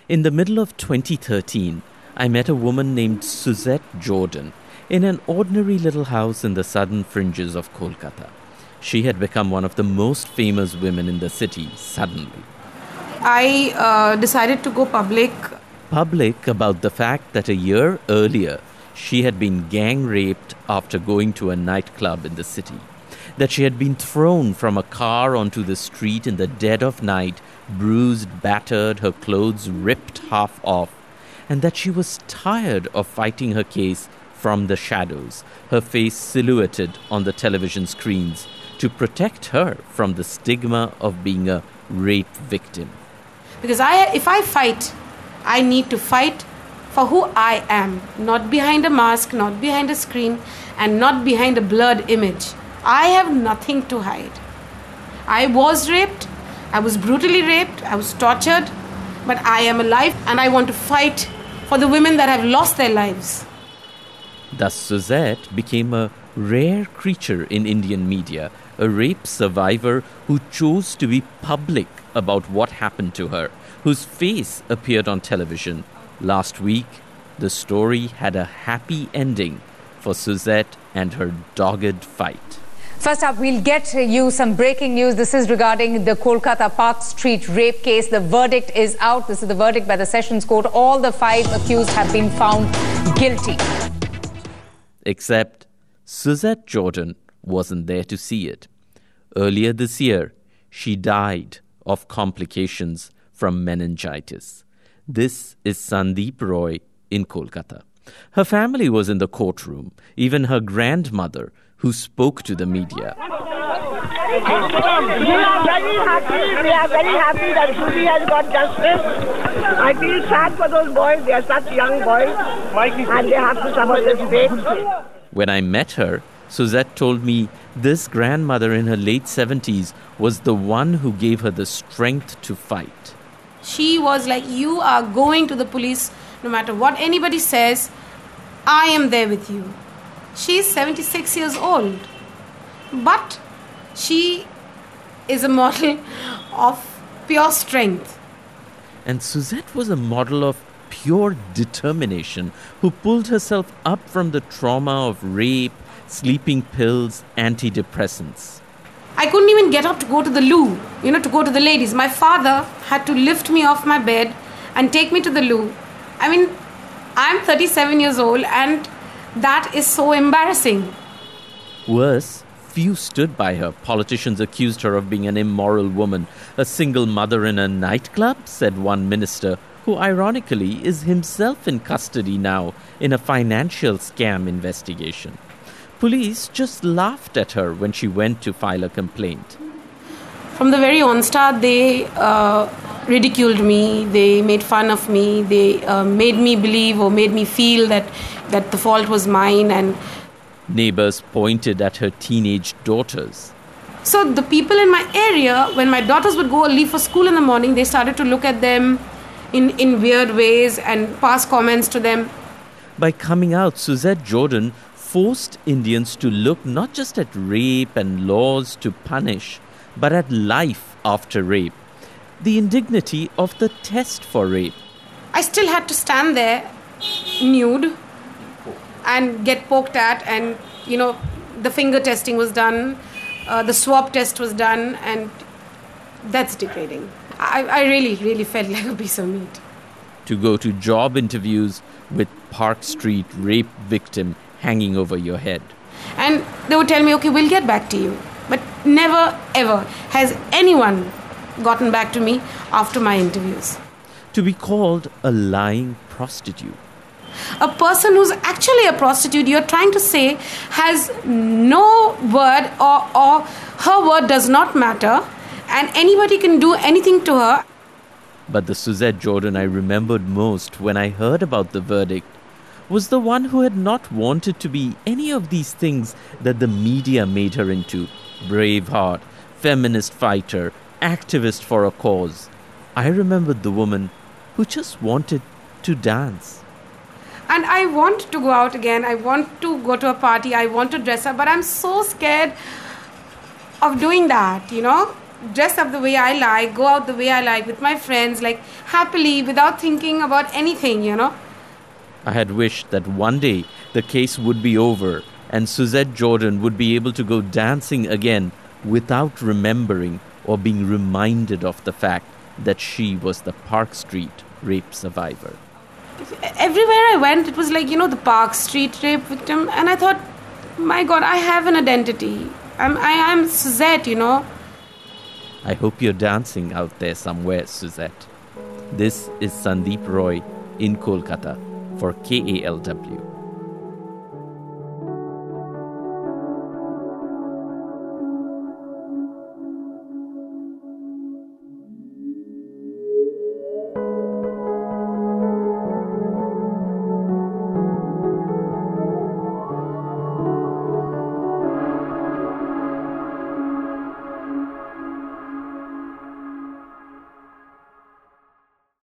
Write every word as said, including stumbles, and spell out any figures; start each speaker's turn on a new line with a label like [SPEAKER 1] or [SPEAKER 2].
[SPEAKER 1] In the middle of twenty thirteen, I met a woman named Suzette Jordan in an ordinary little house in the southern fringes of Kolkata. She had become one of the most famous women in the city suddenly.
[SPEAKER 2] I uh, decided to go public.
[SPEAKER 1] Public about the fact that a year earlier, she had been gang raped after going to a nightclub in the city. That she had been thrown from a car onto the street in the dead of night, bruised, battered, her clothes ripped half off, and that she was tired of fighting her case from the shadows, her face silhouetted on the television screens, to protect her from the stigma of being a rape victim.
[SPEAKER 2] Because I, if I fight, I need to fight for who I am, not behind a mask, not behind a screen, and not behind a blurred image. I have nothing to hide. I was raped, I was brutally raped, I was tortured, but I am alive and I want to fight for the women that have lost their lives.
[SPEAKER 1] Thus Suzette became a rare creature in Indian media, a rape survivor who chose to be public about what happened to her, whose face appeared on television. Last week, the story had a happy ending for Suzette and her dogged fight.
[SPEAKER 3] First up, we'll get you some breaking news. This is regarding the Kolkata Park Street rape case. The verdict is out. This is the verdict by the Sessions Court. All the five accused have been found guilty.
[SPEAKER 1] Except Suzette Jordan wasn't there to see it. Earlier this year, she died of complications from meningitis. This is Sandeep Roy in Kolkata. Her family was in the courtroom, even her grandmother, who spoke to the media.
[SPEAKER 4] We are very happy. We are very happy that Susie has got justice. I feel sad for those boys. They are such young boys, and they have to suffer this fate.
[SPEAKER 1] When I met her, Suzette told me this grandmother in her late seventies was the one who gave her the strength to fight.
[SPEAKER 2] She was like, you are going to the police, no matter what anybody says, I am there with you. She's seventy-six years old, but she is a model of pure strength.
[SPEAKER 1] And Suzette was a model of pure determination who pulled herself up from the trauma of rape, sleeping pills, antidepressants.
[SPEAKER 2] I couldn't even get up to go to the loo, you know, to go to the ladies. My father had to lift me off my bed and take me to the loo. I mean, I'm thirty-seven years old and that is so embarrassing.
[SPEAKER 1] Worse, few stood by her. Politicians accused her of being an immoral woman. A single mother in a nightclub, said one minister, who ironically is himself in custody now in a financial scam investigation. Police just laughed at her when she went to file a complaint.
[SPEAKER 2] From the very onstart, they uh, ridiculed me, they made fun of me, they uh, made me believe or made me feel that, that the fault was mine. And
[SPEAKER 1] neighbors pointed at her teenage daughters.
[SPEAKER 2] So the people in my area, when my daughters would go leave for school in the morning, they started to look at them in, in weird ways and pass comments to them.
[SPEAKER 1] By coming out, Suzette Jordan forced Indians to look not just at rape and laws to punish, but at life after rape. The indignity of the test for rape.
[SPEAKER 2] I still had to stand there nude and get poked at, and, you know, the finger testing was done, uh, the swab test was done, and that's degrading. I, I really, really felt like a piece of meat.
[SPEAKER 1] To go to job interviews with Park Street rape victim hanging over your head.
[SPEAKER 2] And they would tell me, okay, we'll get back to you. But never, ever has anyone gotten back to me after my interviews.
[SPEAKER 1] To be called a lying prostitute.
[SPEAKER 2] A person who's actually a prostitute, you're trying to say, has no word, or, or her word does not matter, and anybody can do anything to her.
[SPEAKER 1] But the Suzette Jordan I remembered most when I heard about the verdict was the one who had not wanted to be any of these things that the media made her into. Braveheart, feminist fighter, activist for a cause. I remembered the woman who just wanted to dance.
[SPEAKER 2] And I want to go out again. I want to go to a party. I want to dress up. But I'm so scared of doing that, you know. dress up the way I like, go out the way I like with my friends, like happily, without thinking about anything, you know.
[SPEAKER 1] I had wished that one day the case would be over and Suzette Jordan would be able to go dancing again without remembering or being reminded of the fact that she was the Park Street rape survivor.
[SPEAKER 2] Everywhere I went, it was like, you know, the Park Street rape victim. And I thought, my God, I have an identity. I'm, I am Suzette, you know.
[SPEAKER 1] I hope you're dancing out there somewhere, Suzette. This is Sandeep Roy in Kolkata for K A L W.